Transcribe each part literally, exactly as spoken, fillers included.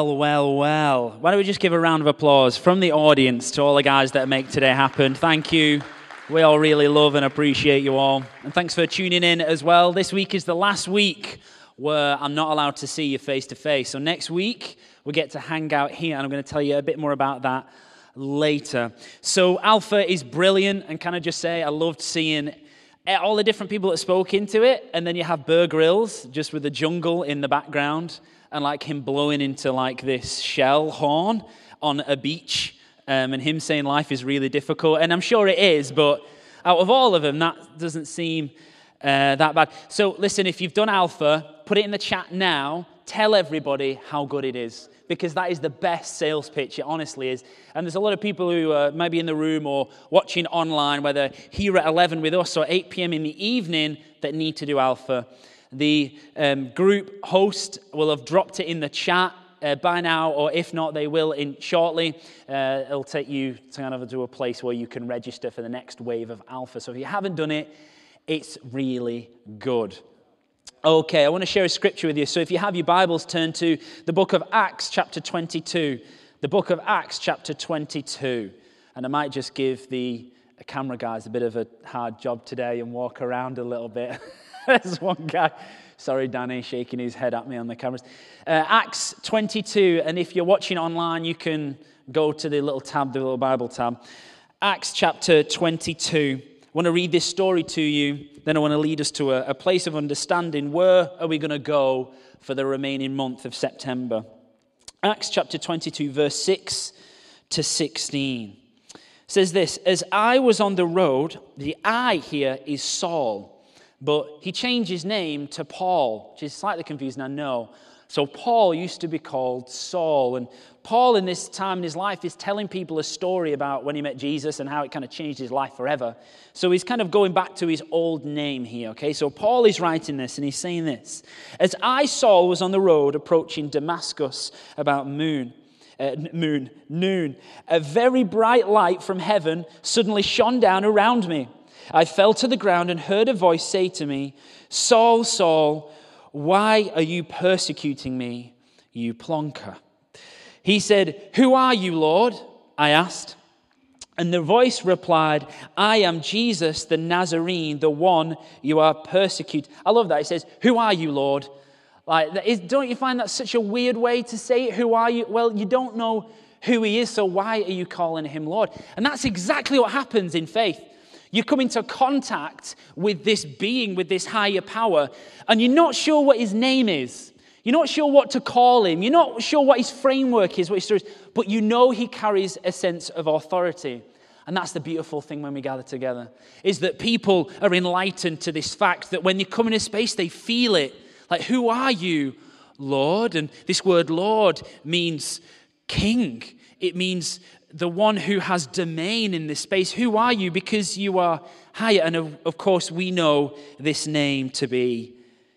Well, well, well. Why don't we just give a round of applause from the audience to all the guys that make today happen. Thank you. We all really love and appreciate you all. And thanks for tuning in as well. This week is the last week where I'm not allowed to see you face to face. So next week, we get to hang out here, and I'm going to tell you a bit more about that later. So Alpha is brilliant, and can I just say I loved seeing all the different people that spoke into it, and then you have Bear Grylls just with the jungle in the background, and like him blowing into like this shell horn on a beach, um, and him saying life is really difficult, and I'm sure it is, but out of all of them, that doesn't seem uh, that bad. So listen, if you've done Alpha, put it in the chat now, tell everybody how good it is, because that is the best sales pitch, it honestly is. And there's a lot of people who uh, may be in the room or watching online, whether here at eleven with us or eight p.m. in the evening, that need to do Alpha. The um, group host will have dropped it in the chat uh, by now, or if not, they will in shortly. Uh, it'll take you to kind of to a place where you can register for the next wave of Alpha. So if you haven't done it, it's really good. Okay, I want to share a scripture with you. So if you have your Bibles, turn to the book of Acts, chapter twenty-two. The book of Acts, chapter twenty-two. And I might just give the camera guys a bit of a hard job today and walk around a little bit. There's one guy, sorry Danny, shaking his head at me on the cameras. Uh, Acts twenty-two, and if you're watching online, you can go to the little tab, the little Bible tab. Acts chapter twenty-two. I want to read this story to you, then I want to lead us to a, a place of understanding. Where are we going to go for the remaining month of September? Acts chapter twenty-two, verse six to sixteen. Says this: as I was on the road, the I here is Saul, but he changed his name to Paul, which is slightly confusing, I know. So Paul used to be called Saul, and Paul in this time in his life is telling people a story about when he met Jesus and how it kind of changed his life forever. So he's kind of going back to his old name here, okay? So Paul is writing this, and he's saying this: as I, Saul, was on the road approaching Damascus about moon, uh, moon, noon, a very bright light from heaven suddenly shone down around me. I fell to the ground and heard a voice say to me, Saul, Saul, why are you persecuting me, you plonker? He said, who are you, Lord? I asked. And the voice replied, I am Jesus the Nazarene, the one you are persecuting. I love that. It says, who are you, Lord? Like, is, don't you find that such a weird way to say it? Who are you? Well, you don't know who he is, so why are you calling him Lord? And that's exactly what happens in faith. You come into contact with this being, with this higher power, and you're not sure what his name is. You're not sure what to call him. You're not sure what his framework is, what his story is, but you know he carries a sense of authority. And that's the beautiful thing when we gather together, is that people are enlightened to this fact that when they come into space, they feel it. Like, who are you, Lord? And this word Lord means king. It means the one who has domain in this space. Who are you? Because you are higher. And of, of course, we know this name to be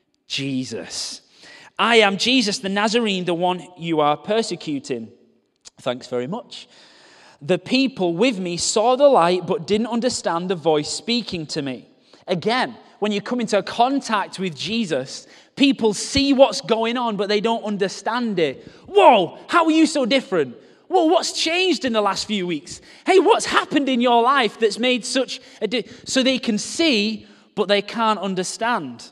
Jesus. I am Jesus the Nazarene, the one you are persecuting. Thanks very much. The people with me saw the light but didn't understand the voice speaking to me. Again, when you come into contact with Jesus, people see what's going on, but they don't understand it. Whoa, how are you so different? Well, what's changed in the last few weeks? Hey, what's happened in your life that's made such a di-? So they can see, but they can't understand.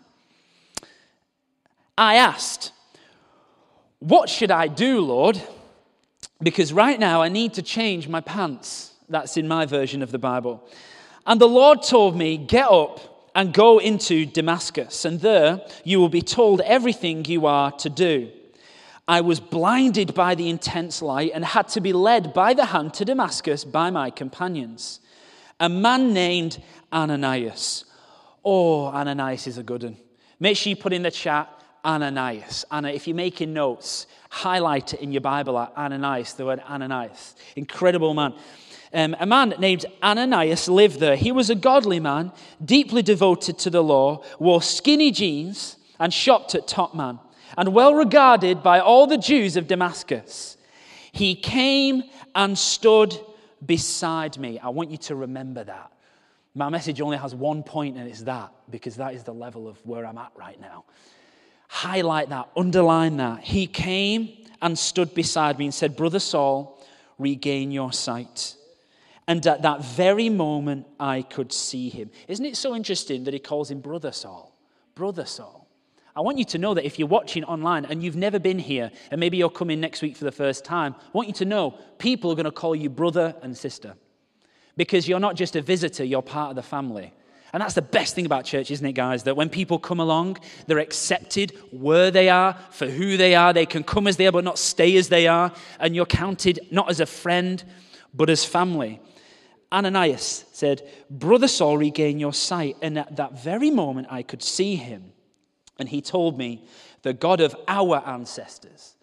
I asked, what should I do, Lord? Because right now I need to change my pants. That's in my version of the Bible. And the Lord told me, get up and go into Damascus, and there you will be told everything you are to do. I was blinded by the intense light and had to be led by the hand to Damascus by my companions. A man named Ananias. Oh, Ananias is a good one. Make sure you put in the chat, Ananias. Anna, if you're making notes, highlight it in your Bible at Ananias, the word Ananias. Incredible man. Um, a man named Ananias lived there. He was a godly man, deeply devoted to the law, wore skinny jeans and shopped at Top Man, and well regarded by all the Jews of Damascus. He came and stood beside me. I want you to remember that. My message only has one point, and it's that, because that is the level of where I'm at right now. Highlight that, underline that. He came and stood beside me and said, Brother Saul, regain your sight. And at that very moment, I could see him. Isn't it so interesting that he calls him Brother Saul? Brother Saul. I want you to know that if you're watching online and you've never been here, and maybe you're coming next week for the first time, I want you to know people are going to call you brother and sister. Because you're not just a visitor, you're part of the family. And that's the best thing about church, isn't it, guys? That when people come along, they're accepted where they are, for who they are. They can come as they are, but not stay as they are. And you're counted not as a friend, but as family. Ananias said, Brother Saul, regain your sight. And at that very moment, I could see him. And he told me, the God of our ancestors,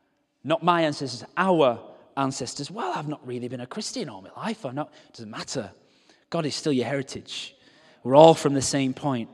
not my ancestors, our ancestors. Well, I've not really been a Christian all my life. Or not. It doesn't matter. God is still your heritage. We're all from the same point.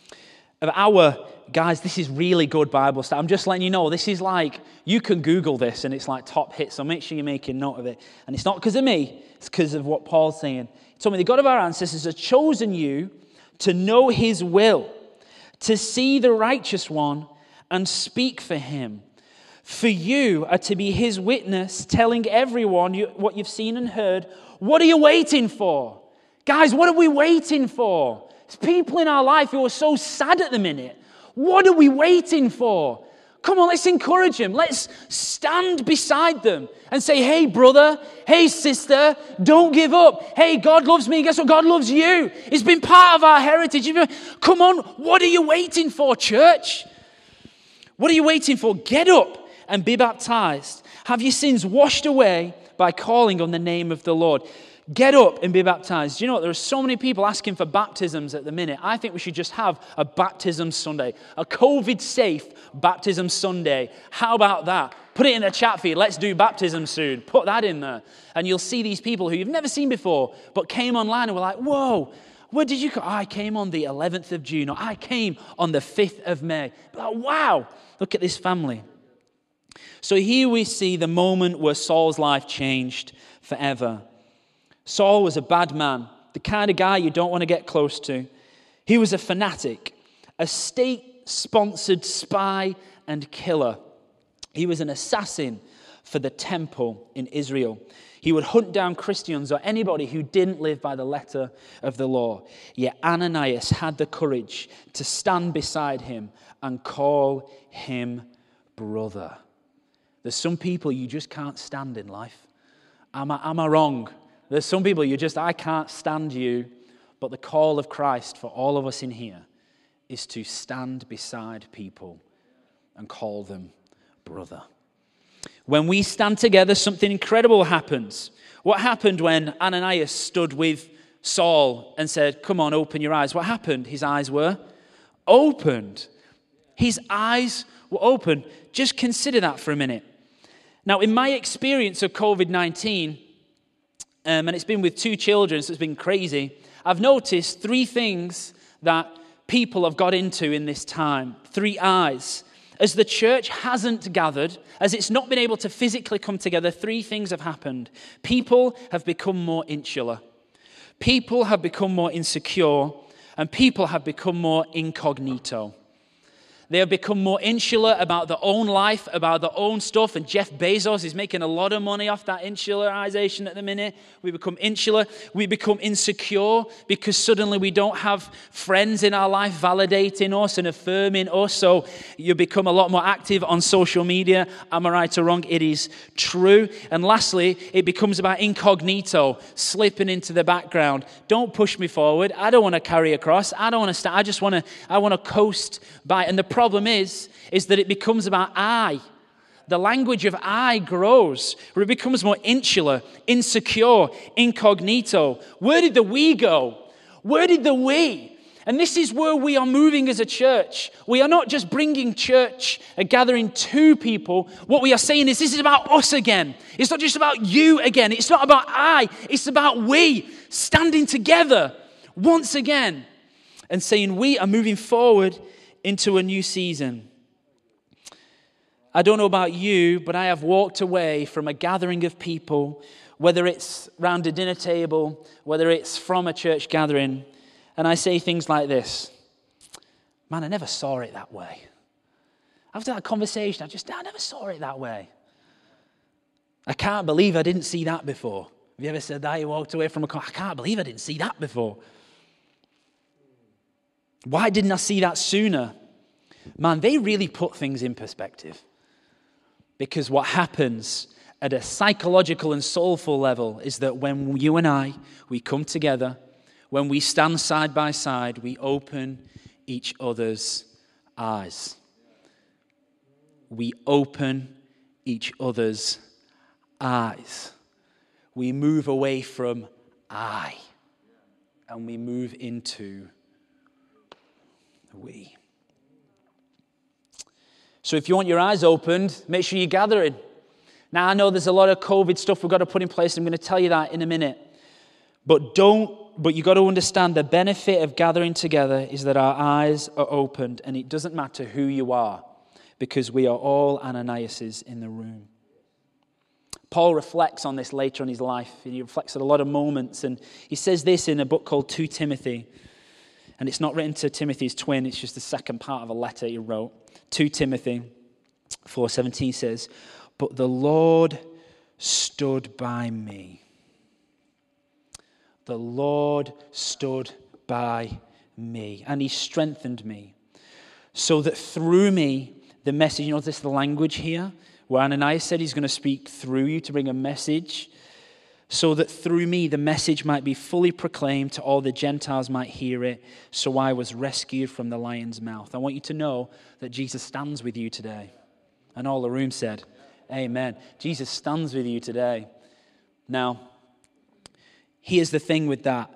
Of our, guys, this is really good Bible stuff. I'm just letting you know, this is like, you can Google this and it's like top hit, so make sure you're making note of it. And it's not because of me, it's because of what Paul's saying. He told me, the God of our ancestors has chosen you to know his will, to see the righteous one and speak for him. For you are to be his witness, telling everyone you, what you've seen and heard. What are you waiting for? Guys, what are we waiting for? There's people in our life who are so sad at the minute. What are we waiting for? Come on, let's encourage them. Let's stand beside them and say, hey, brother, hey, sister, don't give up. Hey, God loves me. Guess what? God loves you. It's been part of our heritage. Come on, what are you waiting for, church? What are you waiting for? Get up and be baptized. Have your sins washed away by calling on the name of the Lord. Get up and be baptized. Do you know what? There are so many people asking for baptisms at the minute. I think we should just have a baptism Sunday, a COVID-safe baptism Sunday. How about that? Put it in the chat feed. Let's do baptism soon. Put that in there. And you'll see these people who you've never seen before, but came online and were like, whoa, where did you come? Oh, I came on the eleventh of June, or I came on the fifth of May. Like, wow, look at this family. So here we see the moment where Saul's life changed forever. Saul was a bad man, the kind of guy you don't want to get close to. He was a fanatic, a state-sponsored spy and killer. He was an assassin for the temple in Israel. He would hunt down Christians or anybody who didn't live by the letter of the law. Yet Ananias had the courage to stand beside him and call him brother. There's some people you just can't stand in life. Am I, am I wrong? There's some people you just, I can't stand you. But the call of Christ for all of us in here is to stand beside people and call them brother. When we stand together, something incredible happens. What happened when Ananias stood with Saul and said, come on, open your eyes? What happened? His eyes were opened. His eyes were open. Just consider that for a minute. Now, in my experience of covid nineteen, Um, and it's been with two children, so it's been crazy. I've noticed three things that people have got into in this time. Three eyes. As the church hasn't gathered, as it's not been able to physically come together, three things have happened. People have become more insular. People have become more insecure. And people have become more incognito. They have become more insular about their own life, about their own stuff. And Jeff Bezos is making a lot of money off that insularization at the minute. We become insular. We become insecure because suddenly we don't have friends in our life validating us and affirming us. So you become a lot more active on social media. Am I right or wrong? It is true. And lastly, it becomes about incognito, slipping into the background. Don't push me forward. I don't want to carry a cross. I don't want to stand. I just want to, I want to coast by. And the problem is, is that it becomes about I. The language of I grows, where it becomes more insular, insecure, incognito. Where did the we go? Where did the we? And this is where we are moving as a church. We are not just bringing church, a gathering to people. What we are saying is this is about us again. It's not just about you again. It's not about I. It's about we standing together once again and saying we are moving forward into a new season. I don't know about you, but I have walked away from a gathering of people, whether it's round a dinner table, whether it's from a church gathering, and I say things like this: man, I never saw it that way. After that conversation, I just, I never saw it that way. I can't believe I didn't see that before. Have you ever said that? You walked away from a car, I can't believe I didn't see that before. Why didn't I see that sooner? Man, they really put things in perspective. Because what happens at a psychological and soulful level is that when you and I, we come together, when we stand side by side, we open each other's eyes. We open each other's eyes. We move away from I and we move into we. So if you want your eyes opened, make sure you're gathering. Now I know there's a lot of COVID stuff we've got to put in place. I'm going to tell you that in a minute. But don't But you've got to understand the benefit of gathering together is that our eyes are opened, and it doesn't matter who you are, because we are all Ananiases in the room. Paul reflects on this later in his life. He reflects on a lot of moments, and he says this in a book called Second Timothy. And it's not written to Timothy's twin, it's just the second part of a letter he wrote. Second Timothy four seventeen says, "But the Lord stood by me. The Lord stood by me, and he strengthened me, so that through me, the message," you notice the language here, where Ananias said he's going to speak through you to bring a message, "so that through me, the message might be fully proclaimed to all the Gentiles might hear it, so I was rescued from the lion's mouth." I want you to know that Jesus stands with you today. And all the room said, amen. Jesus stands with you today. Now, here's the thing with that.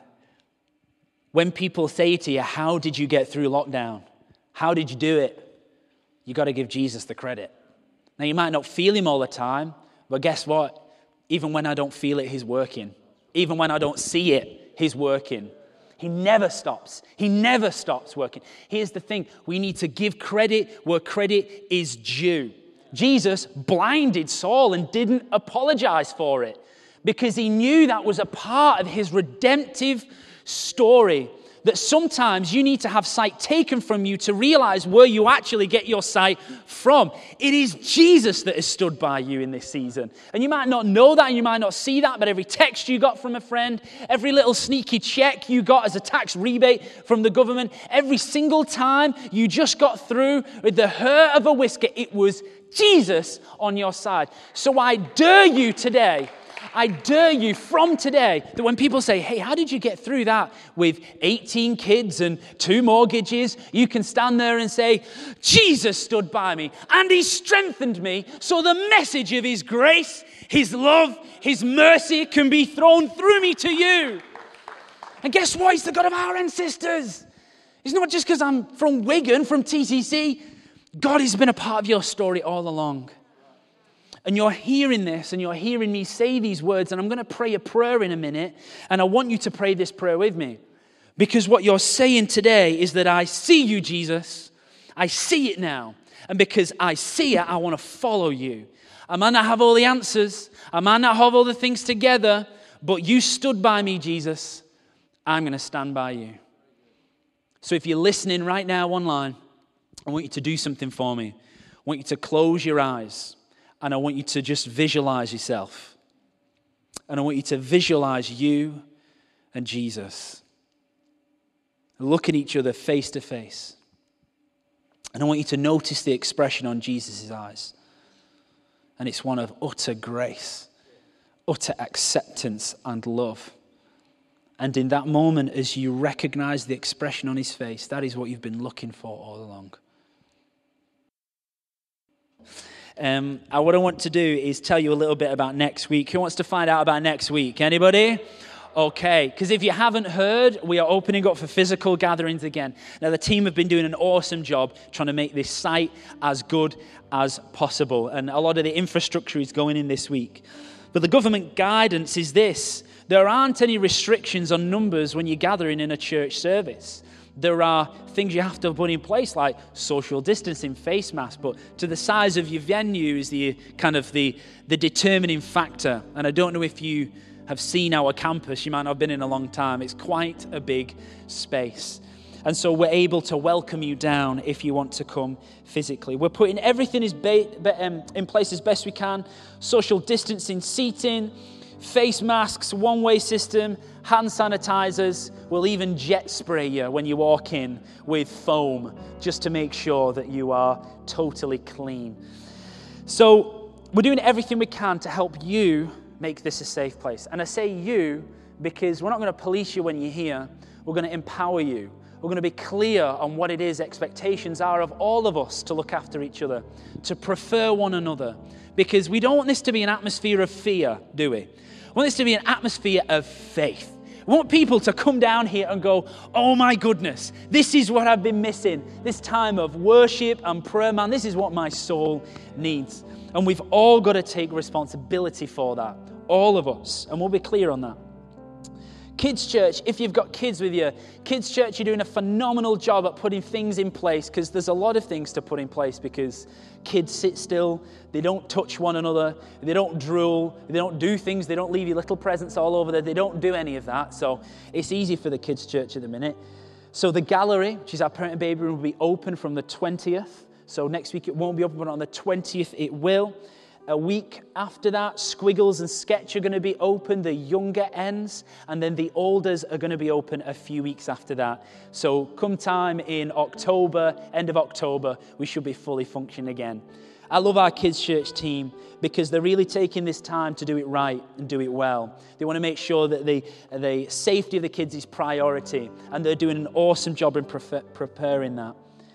When people say to you, how did you get through lockdown? How did you do it? You got to give Jesus the credit. Now, you might not feel him all the time, but guess what? Even when I don't feel it, he's working. Even when I don't see it, he's working. He never stops. He never stops working. Here's the thing. We need to give credit where credit is due. Jesus blinded Saul and didn't apologize for it, because he knew that was a part of his redemptive story. That sometimes you need to have sight taken from you to realize where you actually get your sight from. It is Jesus that has stood by you in this season. And you might not know that, and you might not see that, but every text you got from a friend, every little sneaky check you got as a tax rebate from the government, every single time you just got through with the hurt of a whisker, it was Jesus on your side. So I dare you today, I dare you from today, that when people say, hey, how did you get through that with eighteen kids and two mortgages? You can stand there and say, Jesus stood by me and he strengthened me, so the message of his grace, his love, his mercy can be thrown through me to you. And guess what? He's the God of our ancestors. It's not just because I'm from Wigan, from T C C. God has been a part of your story all along. And you're hearing this, and you're hearing me say these words, and I'm going to pray a prayer in a minute, and I want you to pray this prayer with me. Because what you're saying today is that I see you, Jesus. I see it now. And because I see it, I want to follow you. I might not have all the answers. I might not have all the things together, but you stood by me, Jesus. I'm going to stand by you. So if you're listening right now online, I want you to do something for me. I want you to close your eyes. And I want you to just visualize yourself. And I want you to visualize you and Jesus. Look at each other face to face. And I want you to notice the expression on Jesus' eyes. And it's one of utter grace, utter acceptance and love. And in that moment, as you recognize the expression on his face, that is what you've been looking for all along. Um, I, what I want to do is tell you a little bit about next week. Who wants to find out about next week? Anybody? Okay, because if you haven't heard, we are opening up for physical gatherings again. Now, the team have been doing an awesome job trying to make this site as good as possible. And a lot of the infrastructure is going in this week. But the government guidance is this. There aren't any restrictions on numbers when you're gathering in a church service. There are things you have to put in place, like social distancing, face masks, but to the size of your venue is the kind of the, the determining factor. And I don't know if you have seen our campus. You might not have been in a long time. It's quite a big space. And so we're able to welcome you down if you want to come physically. We're putting everything is ba- ba- um, in place as best we can. Social distancing, seating, face masks, one-way system, hand sanitizers. We'll even jet spray you when you walk in with foam just to make sure that you are totally clean. So we're doing everything we can to help you make this a safe place. And I say you because we're not going to police you when you're here. We're going to empower you. We're going to be clear on what it is expectations are of all of us to look after each other, to prefer one another, because we don't want this to be an atmosphere of fear, do we? We want this to be an atmosphere of faith. We want people to come down here and go, oh my goodness, this is what I've been missing. This time of worship and prayer, man, this is what my soul needs. And we've all got to take responsibility for that, all of us, and we'll be clear on that. Kids Church, if you've got kids with you, Kids Church, you're doing a phenomenal job at putting things in place, because there's a lot of things to put in place because kids sit still, they don't touch one another, they don't drool, they don't do things, they don't leave you little presents all over there, they don't do any of that. So it's easy for the Kids Church at the minute. So the gallery, which is our parent and baby room, will be open from the twentieth. So next week it won't be open, but on the twentieth it will. A week after that, Squiggles and Sketch are going to be open, the younger ends, and then the olders are going to be open a few weeks after that. So come time in October, end of October, we should be fully functioning again. I love our Kids Church team because they're really taking this time to do it right and do it well. They want to make sure that the, the safety of the kids is priority, and they're doing an awesome job in prefer, preparing that.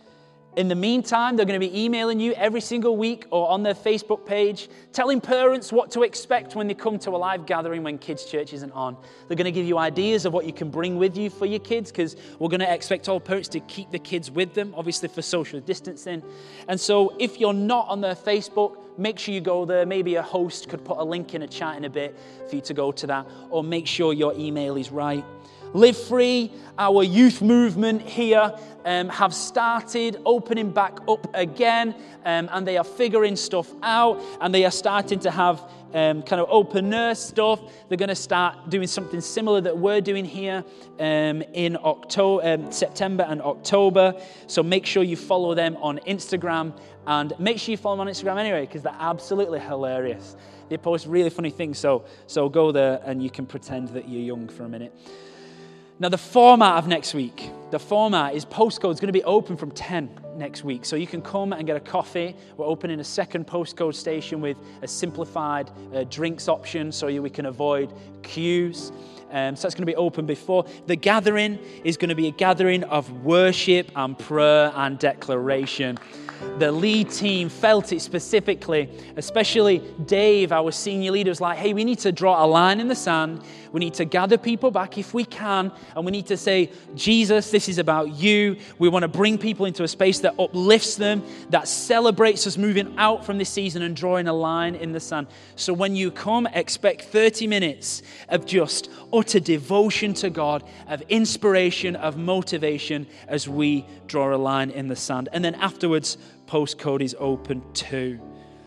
In the meantime, they're going to be emailing you every single week or on their Facebook page, telling parents what to expect when they come to a live gathering when Kids Church isn't on. They're going to give you ideas of what you can bring with you for your kids, because we're going to expect all parents to keep the kids with them, obviously for social distancing. And so if you're not on their Facebook, make sure you go there. Maybe a host could put a link in a chat in a bit for you to go to that, or make sure your email is right. Live Free, our youth movement here, um, have started opening back up again, um, and they are figuring stuff out, and they are starting to have um, kind of open nurse stuff. They're going to start doing something similar that we're doing here um, in October, um, September and October. So make sure you follow them on Instagram, and make sure you follow them on Instagram anyway, because they're absolutely hilarious. They post really funny things, so so go there and you can pretend that you're young for a minute. Now, the format of next week, the format is Postcode's going to be open from ten next week. So you can come and get a coffee. We're opening a second Postcode station with a simplified uh, drinks option so we can avoid queues. Um, so that's going to be open before. The gathering is going to be a gathering of worship and prayer and declaration. The lead team felt it specifically, especially Dave, our senior leader, was like, hey, we need to draw a line in the sand. We need to gather people back if we can, and we need to say, Jesus, this is about you. We want to bring people into a space that uplifts them, that celebrates us moving out from this season and drawing a line in the sand. So when you come, expect thirty minutes of just utter devotion to God, of inspiration, of motivation as we draw a line in the sand. And then afterwards, Postcode is open too.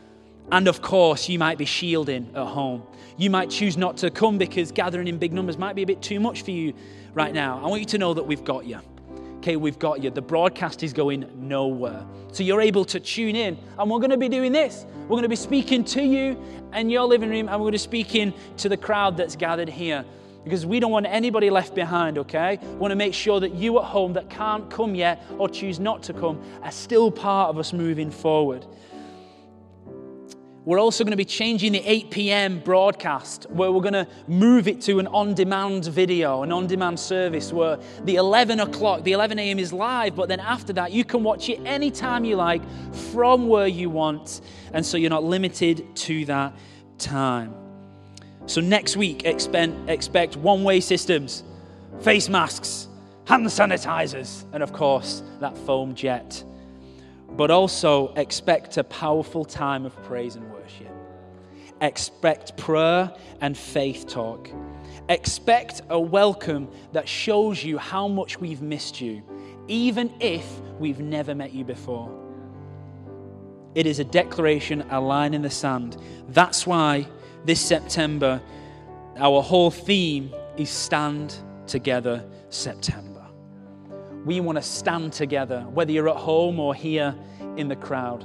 And of course, you might be shielding at home. You might choose not to come because gathering in big numbers might be a bit too much for you right now. I want you to know that we've got you. Okay, we've got you. The broadcast is going nowhere. So you're able to tune in, and we're going to be doing this. We're going to be speaking to you in your living room, and we're going to be speaking to the crowd that's gathered here. Because we don't want anybody left behind, okay? We want to make sure that you at home that can't come yet or choose not to come are still part of us moving forward. We're also going to be changing the eight p.m. broadcast, where we're going to move it to an on-demand video, an on-demand service where the eleven o'clock, the eleven a.m. is live, but then after that, you can watch it anytime you like from where you want, and so you're not limited to that time. So next week, expect, expect one-way systems, face masks, hand sanitizers, and of course, that foam jet. But also expect a powerful time of praise and worship. Expect prayer and faith talk. Expect a welcome that shows you how much we've missed you, even if we've never met you before. It is a declaration, a line in the sand. That's why this September, our whole theme is Stand Together September. We want to stand together, whether you're at home or here in the crowd.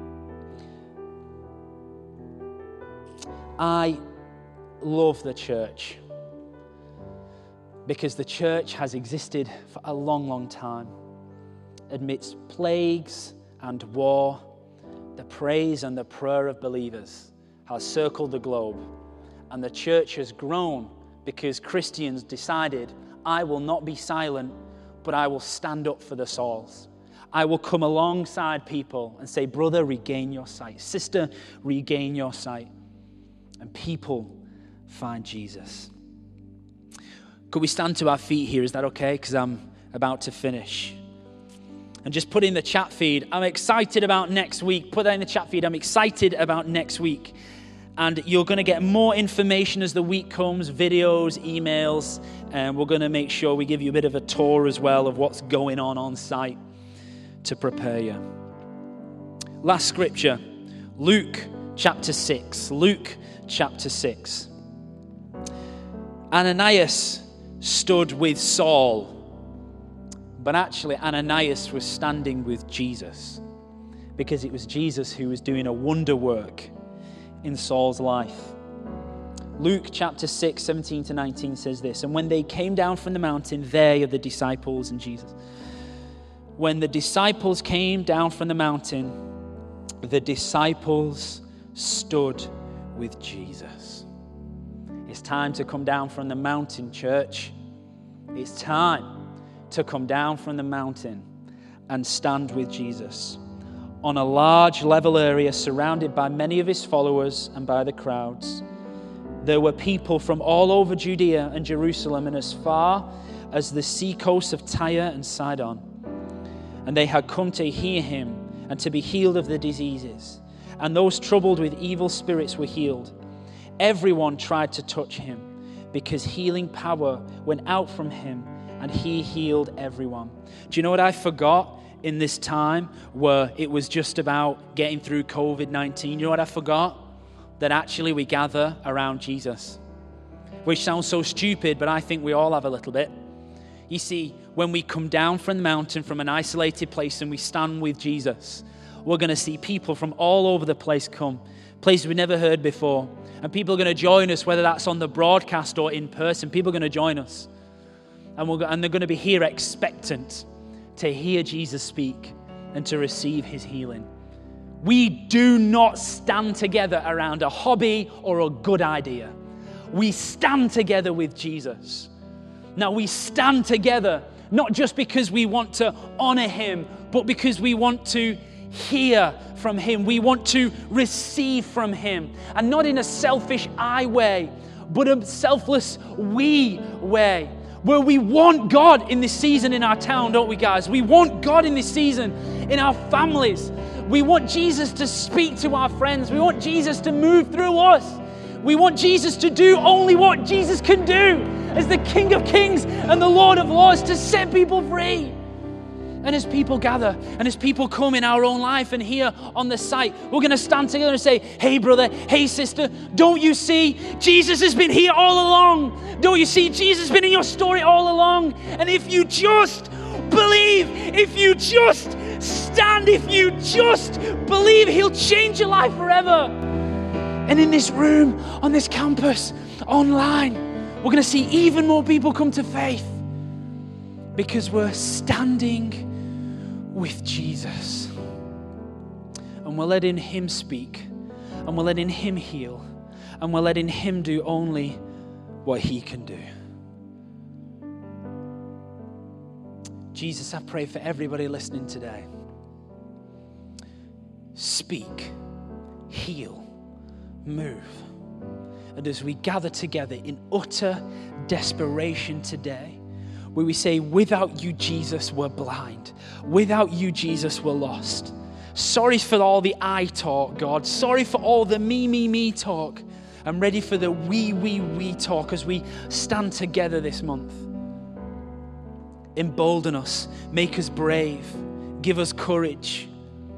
I love the church because the church has existed for a long, long time. Amidst plagues and war, the praise and the prayer of believers has circled the globe, and the church has grown because Christians decided, I will not be silent, but I will stand up for the souls. I will come alongside people and say, brother, regain your sight. Sister, regain your sight. And people find Jesus. Could we stand to our feet here? Is that okay? Because I'm about to finish. And just put in the chat feed, I'm excited about next week. Put that in the chat feed. I'm excited about next week. And you're going to get more information as the week comes, videos, emails, and we're going to make sure we give you a bit of a tour as well of what's going on on site to prepare you. Last scripture, Luke chapter six. Luke chapter six. Ananias stood with Saul, but actually Ananias was standing with Jesus because it was Jesus who was doing a wonder work in Saul's life. Luke chapter six, seventeen to nineteen says this, and when they came down from the mountain, they are the disciples and Jesus. When the disciples came down from the mountain, the disciples stood with Jesus. It's time to come down from the mountain, church. It's time to come down from the mountain and stand with Jesus on a large level area surrounded by many of his followers and by the crowds. There were people from all over Judea and Jerusalem and as far as the seacoast of Tyre and Sidon. And they had come to hear him and to be healed of the diseases. And those troubled with evil spirits were healed. Everyone tried to touch him because healing power went out from him and he healed everyone. Do you know what I forgot in this time where it was just about getting through covid nineteen? You know what I forgot? That actually we gather around Jesus. Which sounds so stupid, but I think we all have a little bit. You see, when we come down from the mountain from an isolated place and we stand with Jesus, we're going to see people from all over the place come, places we've never heard before. And people are going to join us, whether that's on the broadcast or in person. People are going to join us. And, we'll go, and they're going to be here expectant to hear Jesus speak and to receive his healing. We do not stand together around a hobby or a good idea. We stand together with Jesus. Now, we stand together not just because we want to honor him, but because we want to hear from him. We want to receive from him. And not in a selfish I way, but a selfless we way. Where we want God in this season in our town, don't we, guys? We want God in this season in our families. We want Jesus to speak to our friends. We want Jesus to move through us. We want Jesus to do only what Jesus can do as the King of Kings and the Lord of Lords, to set people free. And as people gather and as people come in our own life and here on the site, we're going to stand together and say, hey brother, hey sister, don't you see Jesus has been here all along? Don't you see Jesus has been in your story all along? And if you just believe, if you just stand, if you just believe, he'll change your life forever. And in this room, on this campus, online, we're going to see even more people come to faith because we're standing with Jesus. And we're letting him speak. And we're letting him heal. And we're letting him do only what he can do. Jesus, I pray for everybody listening today. Speak, heal, move. And as we gather together in utter desperation today, where we say, without you, Jesus, we're blind. Without you, Jesus, we're lost. Sorry for all the I talk, God. Sorry for all the me, me, me talk. I'm ready for the we, we, we talk as we stand together this month. Embolden us. Make us brave. Give us courage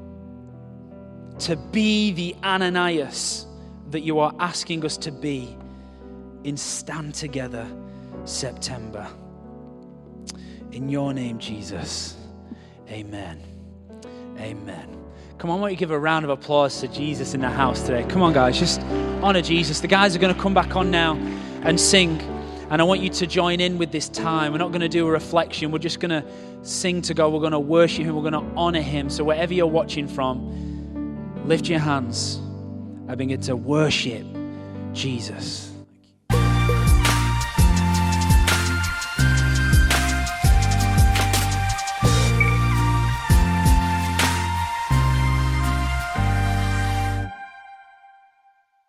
to be the Ananias that you are asking us to be in Stand Together September. In your name, Jesus. Amen. Amen. Come on, why don't you give a round of applause to Jesus in the house today? Come on, guys, just honor Jesus. The guys are going to come back on now and sing. And I want you to join in with this time. We're not going to do a reflection. We're just going to sing to God. We're going to worship Him. We're going to honor Him. So wherever you're watching from, lift your hands and begin to worship Jesus.